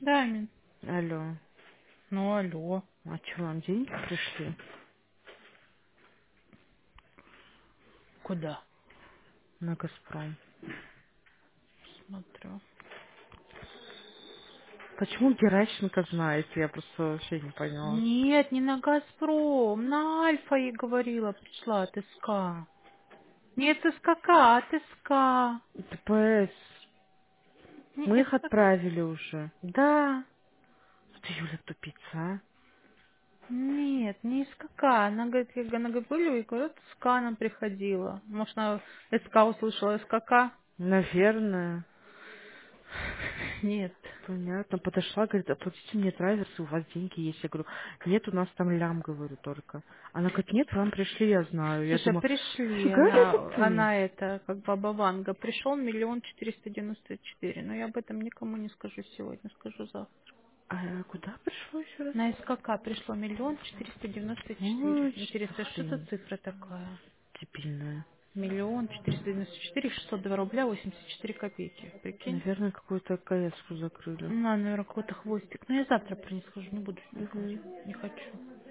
Да, Мин. Алло. Ну, алло. А что, вам деньги пришли? Куда? На Газпром. Смотрю. Почему Геращенко знаете? Я просто вообще не поняла. Нет, не на Газпром. На Альфа ей говорила, пришла от СК. Нет, СКК, от СК. ДПС. Не Мы их СКК. отправили уже. Да. Ты, Юля, тупица, а? Нет, не СКК. Она говорит, она говорит, были, и говорит, СК нам приходила. Может, она СК услышала СКК? Наверное. Нет. Понятно. Подошла, говорит, оплатите мне траверсы, у вас деньги есть. Я говорю, нет, у нас там лям, говорю только. Она говорит, нет, вам пришли, я знаю. Я Слушай, думаю, пришли, фига ли это ты? она это, как баба Ванга, пришел 1 494 000. Но я об этом никому не скажу сегодня, скажу завтра. А куда пришло еще раз? На СКК пришло 1 494 000. Ой, что за Интересно, что за хрень цифра такая? дебильная. 1 494 602 рубля 84 копейки. Прикинь? Наверное, какую-то КС-ку закрыли. Ну, наверное, какой-то хвостик. Но я завтра про не скажу, не буду сегодня Угу. говорить. Не хочу.